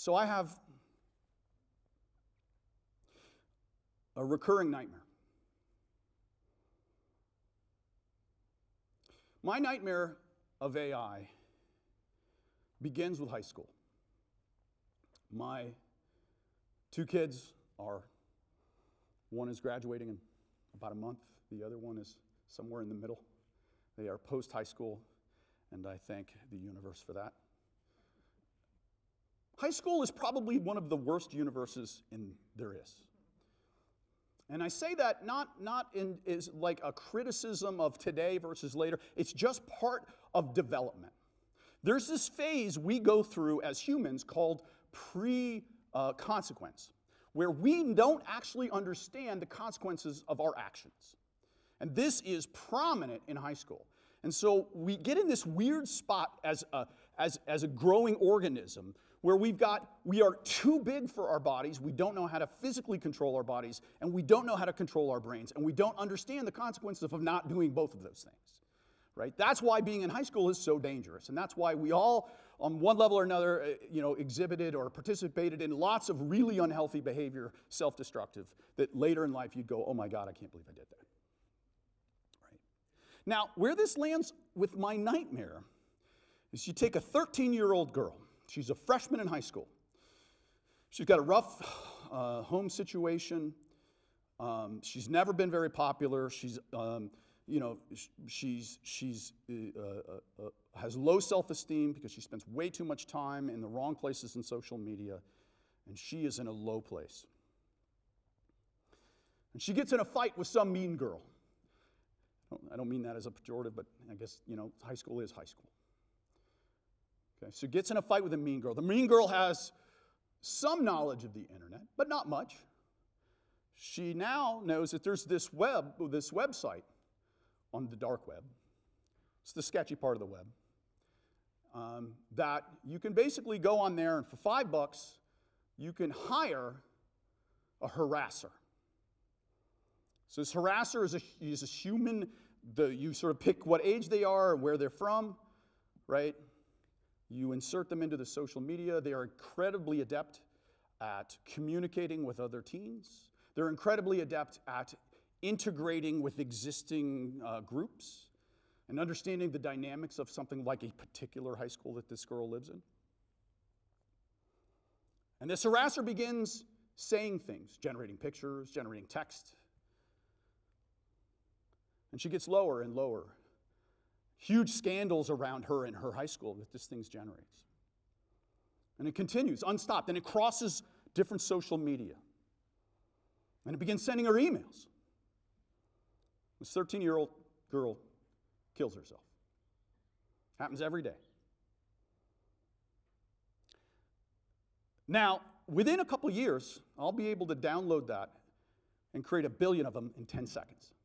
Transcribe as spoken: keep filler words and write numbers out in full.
So I have a recurring nightmare. My nightmare of A I begins with high school. My two kids are, one is graduating in about a month, the other one is somewhere in the middle. They are post-high school, and I thank the universe for that. High school is probably one of the worst universes in there is. And I say that not, not in is like a criticism of today versus later. It's just part of development. There's this phase we go through as humans called pre-consequence, where we don't actually understand the consequences of our actions. And this is prominent in high school. And so we get in this weird spot as a, as, as a growing organism where we've got, we are too big for our bodies, we don't know how to physically control our bodies, and we don't know how to control our brains, and we don't understand the consequences of not doing both of those things, right? That's why being in high school is so dangerous, and that's why we all, on one level or another, uh, you know, exhibited or participated in lots of really unhealthy behavior, self-destructive, that later in life you'd go, oh my God, I can't believe I did that, right? Now, where this lands with my nightmare is you take a thirteen-year-old girl. She's a freshman in high school. She's got a rough uh, home situation. Um, she's never been very popular. She's, um, you know, she's she's uh, uh, uh, has low self-esteem because she spends way too much time in the wrong places in social media, and she is in a low place. And she gets in a fight with some mean girl. I don't mean that as a pejorative, but I guess, you know, high school is high school. Okay, so gets in a fight with a mean girl. The mean girl has some knowledge of the internet, but not much. She now knows that there's this web, this website on the dark web. It's the sketchy part of the web. Um, that you can basically go on there and for five bucks, you can hire a harasser. So this harasser is a, is a human, the, you sort of pick what age they are and where they're from, right? You insert them into the social media. They are incredibly adept at communicating with other teens. They're incredibly adept at integrating with existing uh, groups and understanding the dynamics of something like a particular high school that this girl lives in. And this harasser begins saying things, generating pictures, generating text. And she gets lower and lower. Huge scandals around her and her high school that this thing generates. And it continues, unstopped, and it crosses different social media. And it begins sending her emails. This thirteen-year-old girl kills herself. Happens every day. Now, within a couple years, I'll be able to download that and create a billion of them in ten seconds.